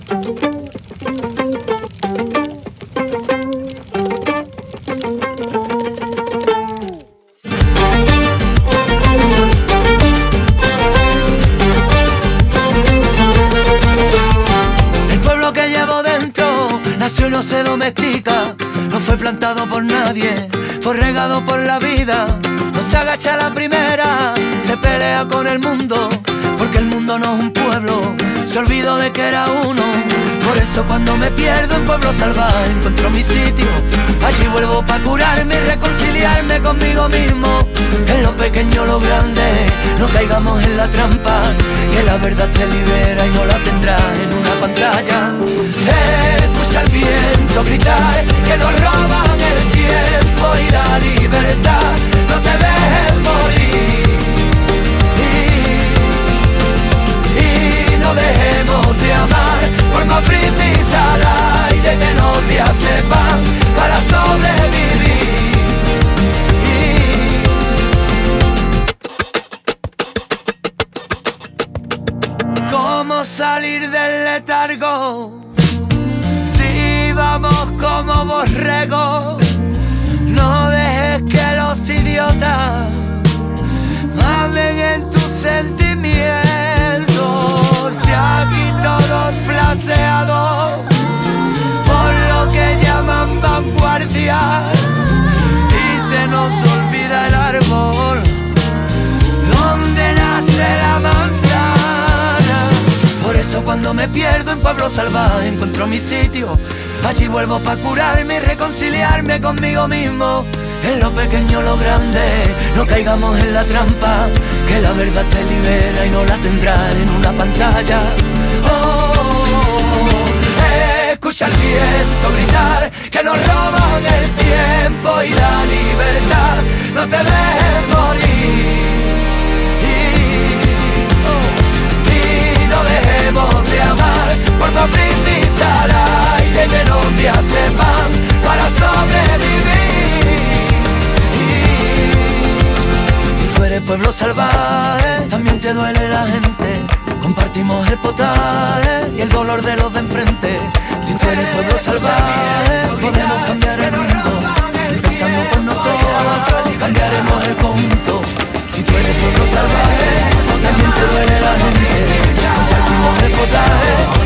Nació y no se domestica, no fue plantado por nadie, fue regado por la vida. No se agacha a la primera, se pelea con el mundo, porque el mundo no es un pueblo, se olvidó de que era uno. Por eso cuando me pierdo en pueblo salvaje encuentro mi sitio. Allí vuelvo pa' curarme y reconciliarme conmigo mismo. En lo pequeño lo grande, no caigamos en la trampa, que la verdad te libera y no la tendrás en una pantalla. Escucha el viento gritar que nos roban el tiempo y la libertad. No te dejes morir y no dejemos de amar, por más brindis al aire que nos días sepan para sobrevivir. ¿Cómo salir del letargo? Si vamos como borregos, no dejes que los idiotas hablen en tus sentimientos. Si aquí todos flaseados por lo que llaman vanguardia y se nos olvida el árbol donde nace la manzana. Por eso cuando me pierdo en pueblo salvaje encuentro mi sitio. Allí vuelvo pa' curarme y reconciliarme conmigo mismo. En lo pequeño lo grande, no caigamos en la trampa, que la verdad te libera y no la tendrás en una pantalla. Escucha el viento gritar que nos roban el tiempo y la libertad. No te dejes morir y no dejemos de amar, por más brindis al aire que nos días sepan para sobrevivir. Si tú eres pueblo salvaje, también te duele la gente. Compartimos el potaje y el dolor de los de enfrente. Si tú eres pueblo salvaje, podemos cambiar el mundo. Empezando por nosotros, cambiaremos el conjunto. Si tú eres pueblo salvaje, también te duele la gente. Compartimos el potaje